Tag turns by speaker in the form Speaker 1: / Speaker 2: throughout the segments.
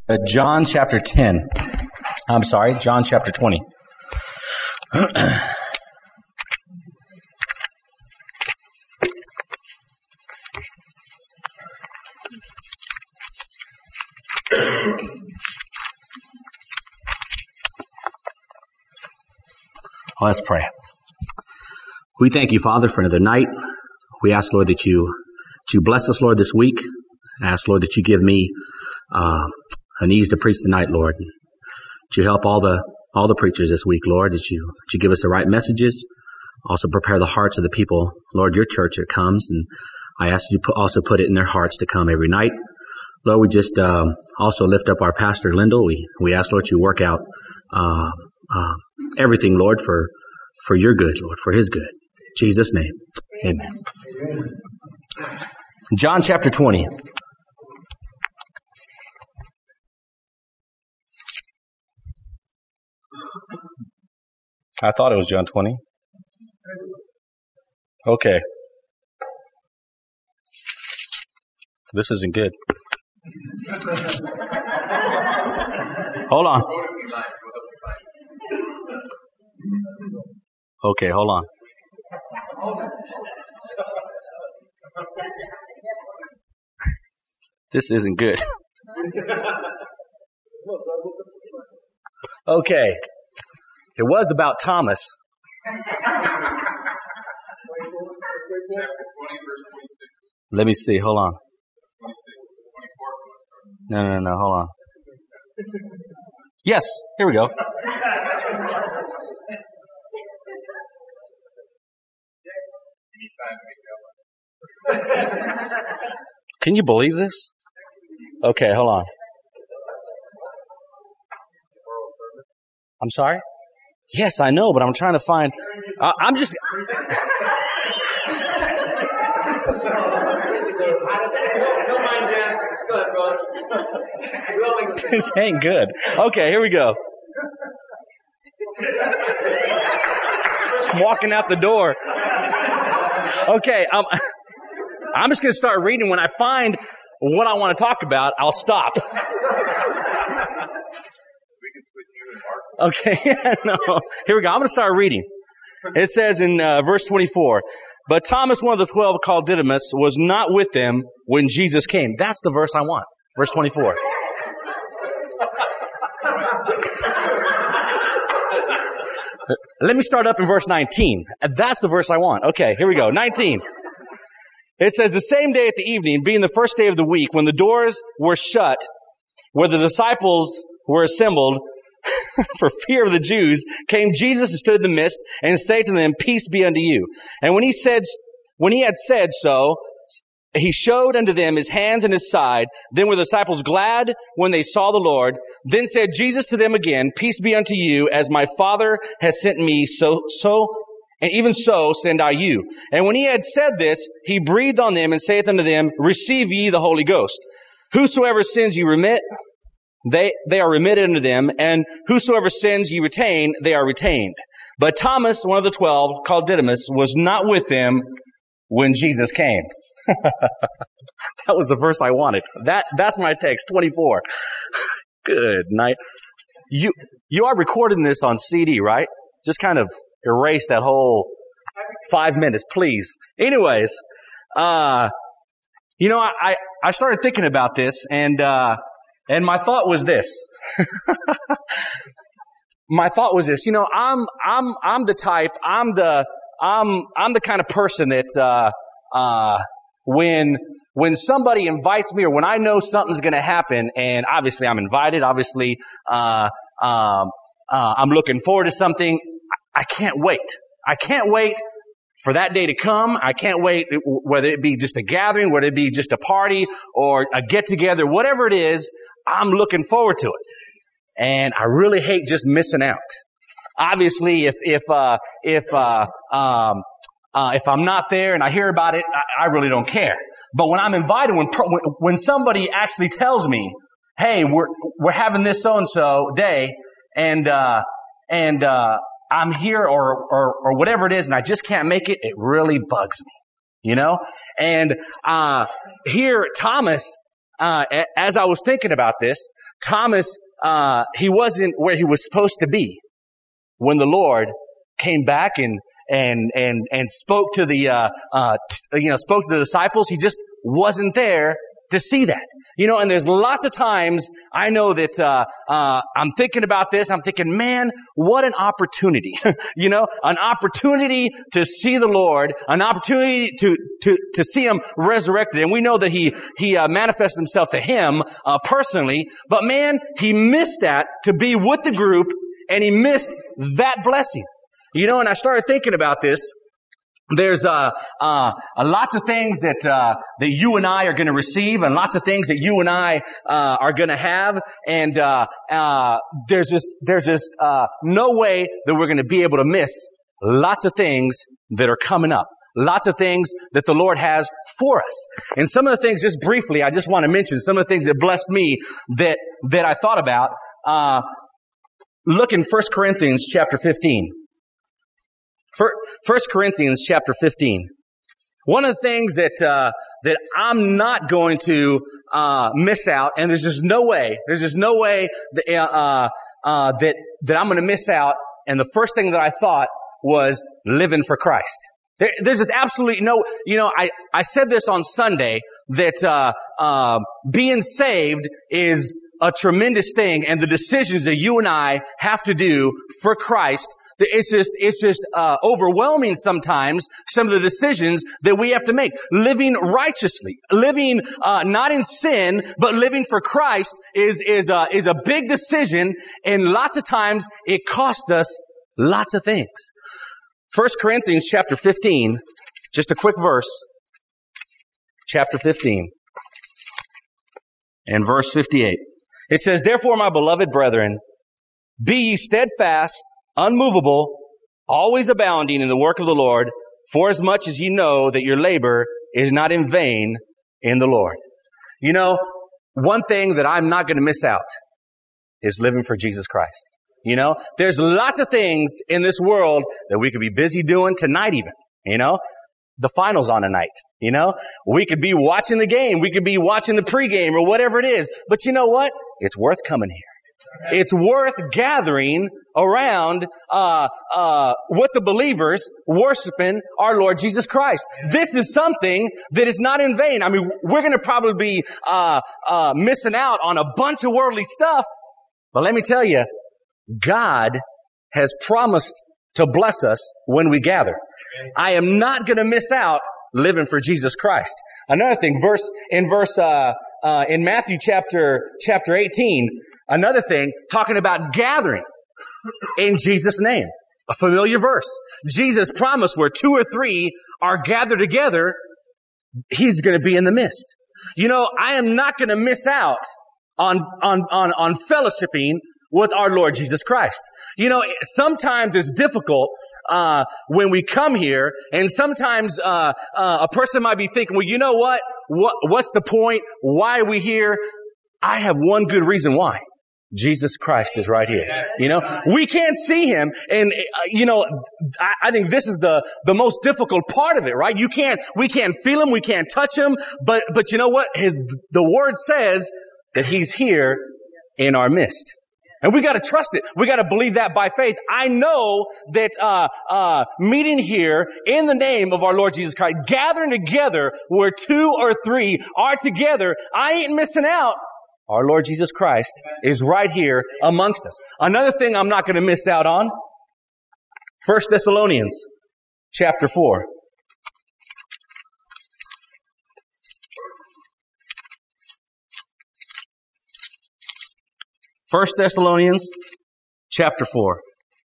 Speaker 1: John chapter 10. John chapter 20. Let's pray. We thank you, Father, for another night. We ask, Lord, that you bless us, Lord, this week. I ask, Lord, that you give me an ease to preach tonight, Lord. That you help all the preachers this week, Lord. That you give us the right messages. Also prepare the hearts of the people, Lord, your church that comes. And I ask you also put it in their hearts to come every night. Lord, we just also lift up our pastor, Lyndall. We ask, Lord, you work out everything, Lord, for your good, Lord, for his good. In Jesus' name, amen. John chapter 20. I thought it was John 20. Okay. This isn't good. Hold on. Okay, hold on. This isn't good. Okay. It was about Thomas. Let me see. Hold on. No. Hold on. Yes. Here we go. Can you believe this? Okay, hold on. I'm sorry? Yes, I know, but I'm trying to find... I'm just... This ain't good. Okay, here we go. Just walking out the door. Okay, I'm just going to start reading. When I find what I want to talk about, I'll stop. Okay, no. Here we go. I'm going to start reading. It says in verse 24, but Thomas, one of the 12, called Didymus, was not with them when Jesus came. That's the verse I want. Verse 24. Let me start up in verse 19. That's the verse I want. Okay, here we go. 19. It says, the same day at the evening, being the first day of the week, when the doors were shut, where the disciples were assembled, for fear of the Jews, came Jesus and stood in the midst and said to them, peace be unto you. And when he had said so, he showed unto them his hands and his side. Then were the disciples glad when they saw the Lord. Then said Jesus to them again, peace be unto you, as my Father has sent me, and even so send I you. And when he had said this, he breathed on them and saith unto them, receive ye the Holy Ghost. Whosoever sins ye remit, they are remitted unto them, and whosoever sins ye retain, they are retained. But Thomas, one of the 12, called Didymus, was not with them when Jesus came. That was the verse I wanted. That's my text, 24. Good night. You are recording this on CD, right? Just kind of erase that whole 5 minutes, please. Anyways, I started thinking about this, and my thought was this. My thought was this. I'm the type. I'm the kind of person that when somebody invites me, or when I know something's going to happen, and obviously I'm invited. Obviously, I'm looking forward to something. I can't wait. I can't wait for that day to come. I can't wait, whether it be just a gathering, whether it be just a party or a get together, whatever it is. I'm looking forward to it. And I really hate just missing out. Obviously, if I'm not there and I hear about it, I really don't care. But when I'm invited, when somebody actually tells me, hey, we're having this so-and-so day, and I'm here or whatever it is, and I just can't make it, it really bugs me. And here Thomas, as I was thinking about this, Thomas, he wasn't where he was supposed to be when the Lord came back and spoke to spoke to the disciples. He just wasn't there to see that. And there's lots of times I know that, I'm thinking about this. I'm thinking, man, what an opportunity, an opportunity to see the Lord, an opportunity to see Him resurrected. And we know that He manifested Himself to him, personally. But man, he missed that to be with the group, and he missed that blessing. And I started thinking about this. There's lots of things that you and I are going to receive, and lots of things that you and I are going to have, and there's just no way that we're going to be able to miss lots of things that are coming up. Lots of things that the Lord has for us. And some of the things, just briefly, I just want to mention some of the things that blessed me that I thought about. Look in 1 Corinthians chapter 15. 1 Corinthians chapter 15. One of the things that I'm not going to miss out, and there's just no way that I'm going to miss out. And the first thing that I thought was living for Christ. There's just absolutely no, I said this on Sunday that being saved is a tremendous thing, and the decisions that you and I have to do for Christ, it's just overwhelming sometimes, some of the decisions that we have to make. Living righteously, living not in sin, but living for Christ is a big decision, and lots of times it costs us lots of things. 1 Corinthians chapter 15, just a quick verse, chapter 15, and verse 58. It says, "Therefore, my beloved brethren, be ye steadfast, unmovable, always abounding in the work of the Lord, for as much as ye know that your labor is not in vain in the Lord." One thing that I'm not going to miss out is living for Jesus Christ. There's lots of things in this world that we could be busy doing tonight even, the finals on tonight, we could be watching the game. We could be watching the pregame or whatever it is. But you know what? It's worth coming here. It's worth gathering around, with the believers worshiping our Lord Jesus Christ. This is something that is not in vain. I mean, we're going to probably be, missing out on a bunch of worldly stuff. But let me tell you, God has promised to bless us when we gather. I am not going to miss out living for Jesus Christ. Another thing, in Matthew chapter 18, another thing, talking about gathering in Jesus' name. A familiar verse. Jesus promised where 2 or 3 are gathered together, He's going to be in the midst. I am not going to miss out on fellowshipping with our Lord Jesus Christ. Sometimes it's difficult when we come here, and sometimes a person might be thinking, well, you know what? What's the point? Why are we here? I have one good reason why. Jesus Christ is right here. We can't see Him, and I think this is the most difficult part of it, right? We can't feel Him, we can't touch Him, but you know what? The Word says that He's here in our midst. And we got to trust it. We got to believe that by faith. I know that meeting here in the name of our Lord Jesus Christ, gathering together where 2 or 3 are together, I ain't missing out. Our Lord Jesus Christ is right here amongst us. Another thing I'm not going to miss out on, 1 Thessalonians chapter 4. 1 Thessalonians chapter 4.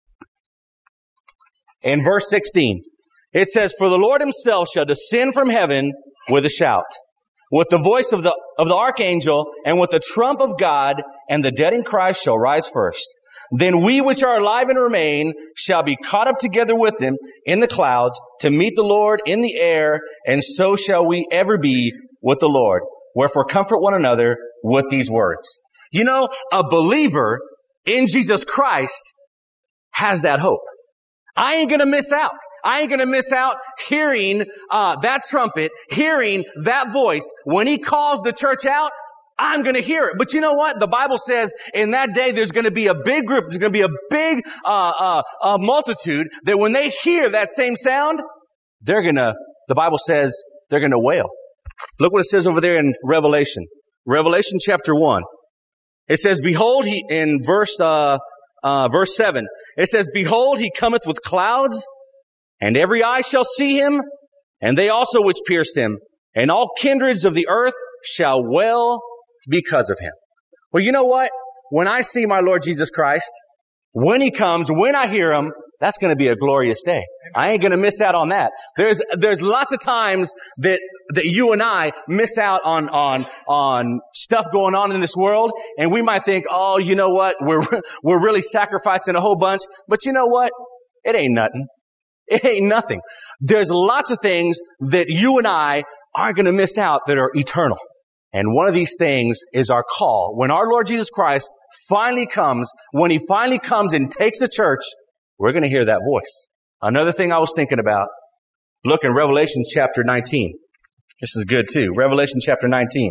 Speaker 1: In verse 16, it says, "For the Lord Himself shall descend from heaven with a shout, with the voice of the archangel, and with the trump of God, and the dead in Christ shall rise first. Then we which are alive and remain shall be caught up together with them in the clouds to meet the Lord in the air, and so shall we ever be with the Lord. Wherefore comfort one another with these words." A believer in Jesus Christ has that hope. I ain't going to miss out. I ain't going to miss out hearing that trumpet, hearing that voice. When He calls the church out, I'm going to hear it. But you know what? The Bible says in that day there's going to be a big group, there's going to be a big multitude that when they hear that same sound, the Bible says they're going to wail. Look what it says over there in Revelation. Revelation chapter 1. It says, behold, in verse 7, it says, behold, he cometh with clouds, and every eye shall see him, and they also which pierced him, and all kindreds of the earth shall wail because of him. Well, you know what? When I see my Lord Jesus Christ, when he comes, when I hear him, that's going to be a glorious day. I ain't going to miss out on that. There's lots of times that you and I miss out on stuff going on in this world, and we might think, oh, you know what? We're really sacrificing a whole bunch. But you know what? It ain't nothing. It ain't nothing. There's lots of things that you and I aren't going to miss out that are eternal. And one of these things is our call. When our Lord Jesus Christ finally comes, when he finally comes and takes the church, we're going to hear that voice. Another thing I was thinking about, look in Revelation chapter 19. This is good too. Revelation chapter 19.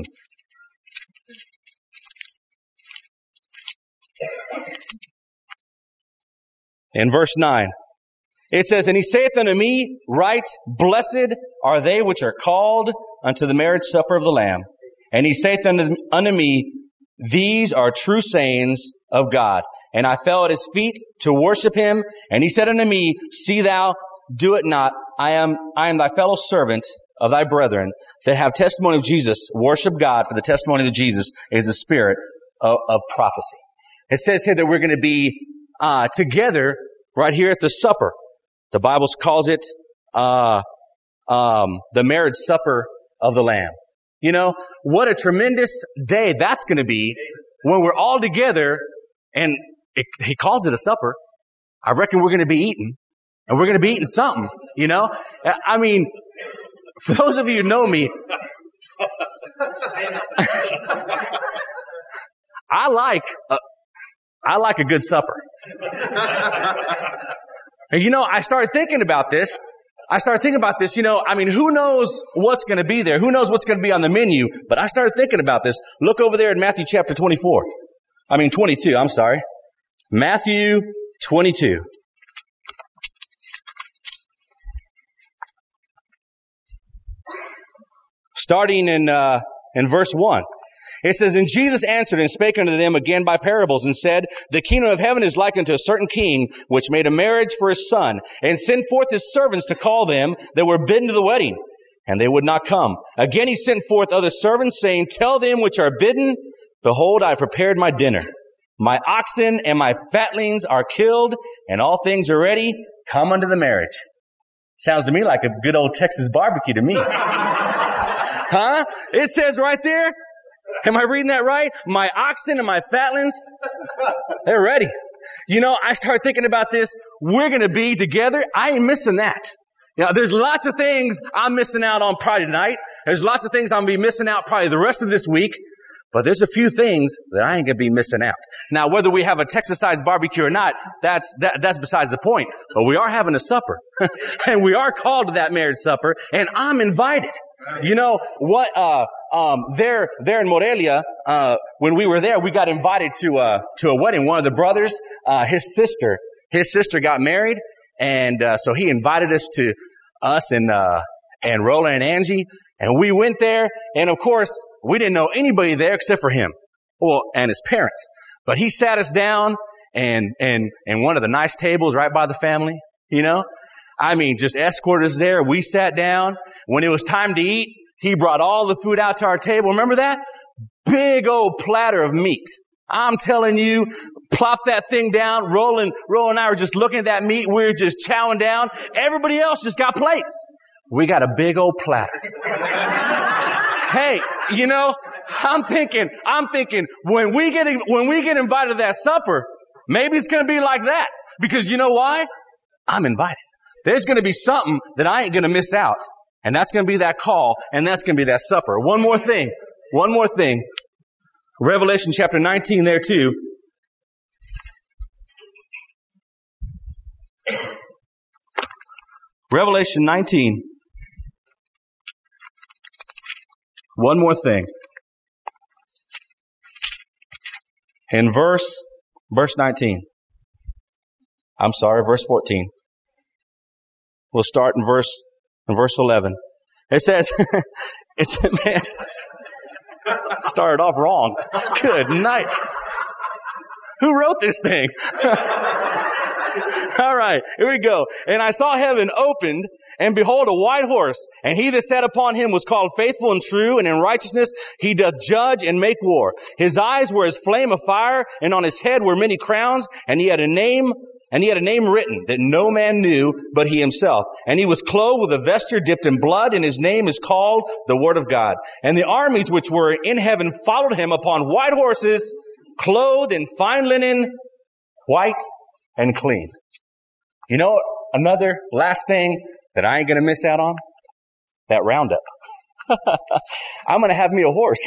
Speaker 1: In verse 9, it says, and he saith unto me, right, blessed are they which are called unto the marriage supper of the Lamb. And he saith unto me, these are true sayings of God. And I fell at his feet to worship him. And he said unto me, see thou do it not. I am thy fellow servant of thy brethren that have testimony of Jesus. Worship God, for the testimony of Jesus is the spirit of prophecy. It says here that we're going to be together right here at the supper. The Bible calls it the marriage supper of the Lamb. You know, what a tremendous day that's going to be when we're all together, and he calls it a supper. I reckon we're going to be eating, and we're going to be eating something, you know. I mean, for those of you who know me, I like a good supper. And you know, I started thinking about this, you know, I mean, who knows what's going to be there? Who knows what's going to be on the menu? But I started thinking about this. Look over there in Matthew chapter 22, I'm sorry. Matthew 22. Starting in verse 1. It says, and Jesus answered and spake unto them again by parables, and said, the kingdom of heaven is like unto a certain king, which made a marriage for his son, and sent forth his servants to call them that were bidden to the wedding. And they would not come. Again he sent forth other servants, saying, tell them which are bidden, behold, I have prepared my dinner. My oxen and my fatlings are killed, and all things are ready. Come unto the marriage. Sounds to me like a good old Texas barbecue to me. Huh? It says right there, am I reading that right? My oxen and my fatlings, they're ready. You know, I start thinking about this. We're going to be together. I ain't missing that. You know, there's lots of things I'm missing out on probably tonight. There's lots of things I'm going to be missing out probably the rest of this week. But there's a few things that I ain't going to be missing out. Now, whether we have a Texas-sized barbecue or not, that's besides the point. But we are having a supper. And we are called to that marriage supper. And I'm invited. You know what? There in Morelia, when we were there, we got invited to a wedding. One of the brothers, his sister got married, and so he invited us and Roland and Angie, and we went there. And of course, we didn't know anybody there except for him, and his parents. But he sat us down and one of the nice tables right by the family. You know, I mean, just escorted us there. We sat down. When it was time to eat, he brought all the food out to our table. Remember that? Big old platter of meat. I'm telling you, plop that thing down. Roland and I were just looking at that meat. We were just chowing down. Everybody else just got plates. We got a big old platter. Hey, you know, I'm thinking, when we get invited to that supper, maybe it's going to be like that. Because you know why? I'm invited. There's going to be something that I ain't going to miss out. And that's going to be that call, and that's going to be that supper. One more thing. Revelation chapter 19 there too. Revelation 19. One more thing. In verse 19. I'm sorry, verse 14. We'll start in verse 11. It says, man, started off wrong. Good night. Who wrote this thing? All right, here we go. And I saw heaven opened, and behold, a white horse, and he that sat upon him was called Faithful and True, and in righteousness he doth judge and make war. His eyes were as flame of fire, and on his head were many crowns, and he had a name written that no man knew but he himself. And he was clothed with a vesture dipped in blood, and his name is called the Word of God. And the armies which were in heaven followed him upon white horses, clothed in fine linen, white and clean. You know, another last thing that I ain't going to miss out on? That roundup. I'm going to have me a horse.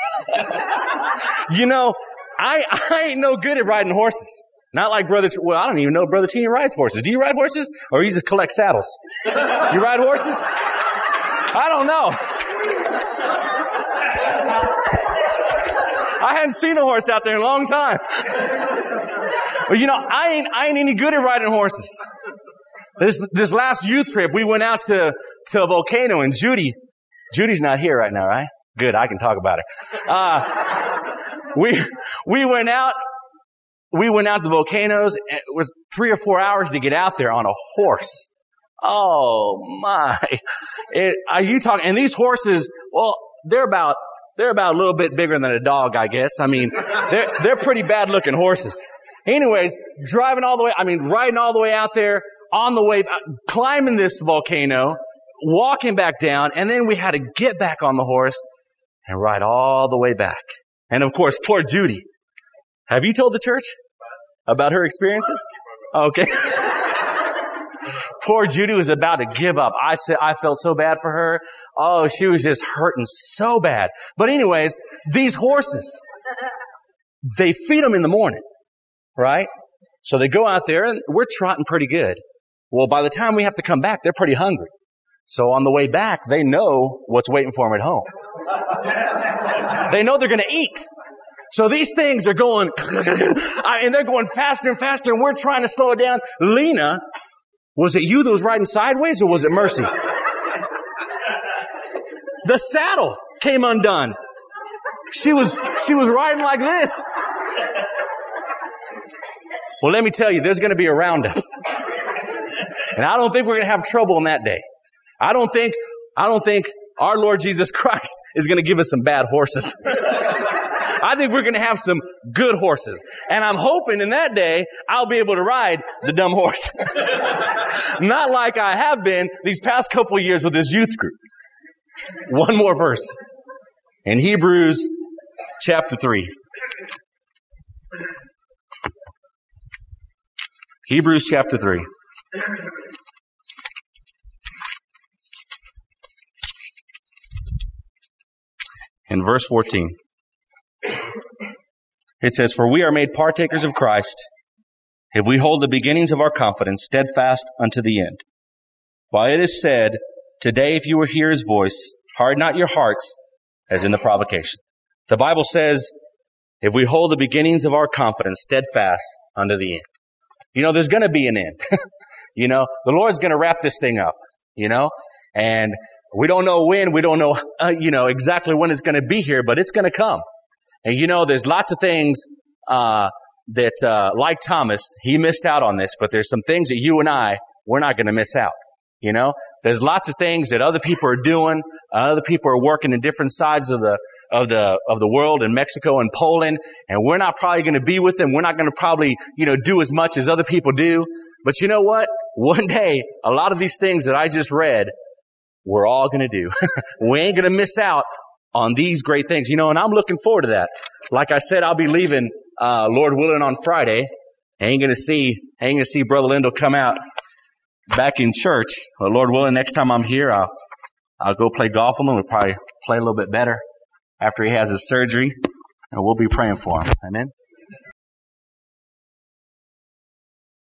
Speaker 1: You know, I ain't no good at riding horses. Not like I don't even know Brother Tini rides horses. Do you ride horses? Or you just collect saddles? You ride horses? I don't know. I hadn't seen a horse out there in a long time. But you know, I ain't any good at riding horses. This last youth trip, we went out to a volcano, and Judy's not here right now, right? Good, I can talk about her. We went out to the volcanoes. It was 3 or 4 hours to get out there on a horse. Oh my. And these horses, well, they're about a little bit bigger than a dog, I guess. I mean, they're pretty bad looking horses. Anyways, riding all the way out there, on the way, climbing this volcano, walking back down, and then we had to get back on the horse and ride all the way back. And of course, poor Judy. Have you told the church about her experiences? Okay. Poor Judy was about to give up. I felt so bad for her. Oh, she was just hurting so bad. But anyways, these horses, they feed them in the morning, right? So they go out there and we're trotting pretty good. Well, by the time we have to come back, they're pretty hungry. So on the way back, they know what's waiting for them at home. They know they're going to eat. So these things are going, and they're going faster and faster, and we're trying to slow it down. Lena, was it you that was riding sideways, or was it Mercy? The saddle came undone. She was riding like this. Well, let me tell you, there's going to be a roundup. And I don't think we're going to have trouble on that day. I don't think our Lord Jesus Christ is going to give us some bad horses. I think we're going to have some good horses. And I'm hoping in that day, I'll be able to ride the dumb horse. Not like I have been these past couple of years with this youth group. One more verse. In Hebrews chapter 3. Hebrews chapter 3. In verse 14. It says, "For we are made partakers of Christ, if we hold the beginnings of our confidence steadfast unto the end. While it is said, today if you will hear his voice, harden not your hearts, as in the provocation." The Bible says, if we hold the beginnings of our confidence steadfast unto the end. You know, there's going to be an end. You know, the Lord's going to wrap this thing up, you know, and we don't know when, we don't know, exactly when it's going to be here, but it's going to come. And you know, there's lots of things, like Thomas, he missed out on this, but there's some things that you and we're not going to miss out. You know, there's lots of things that other people are doing. Other people are working in different sides of the world, in Mexico and Poland, and we're not probably going to be with them. We're not going to probably, do as much as other people do. But you know what? One day, a lot of these things that I just read, we're all going to do. We ain't going to miss out on these great things, and I'm looking forward to that. Like I said, I'll be leaving, Lord willing, on Friday. I ain't gonna see Brother Lindo come out back in church. But Lord willing, next time I'm here, I'll go play golf with him. We'll probably play a little bit better after he has his surgery, and we'll be praying for him. Amen.